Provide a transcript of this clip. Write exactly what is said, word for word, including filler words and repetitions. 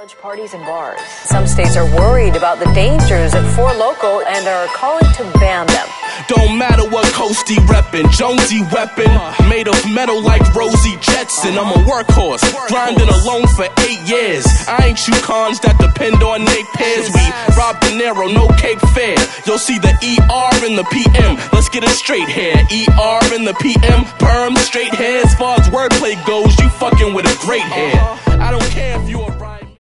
college parties and bars. Some states are worried about the dangers of Four Loko and are calling to ban them. Don't matter what coast he reppin', Jonesy weapon, made of metal like Rosie Jetson. I'm a workhorse, grinding alone for eight years. I ain't you cons that depend on Nate Pears. We rob De Niro, no Cape Fear. You'll see the E R in the P M. Let's get it straight here. E R in the P M, perm, straight hair. As far as wordplay goes, you fucking with a great hair. I don't care if you a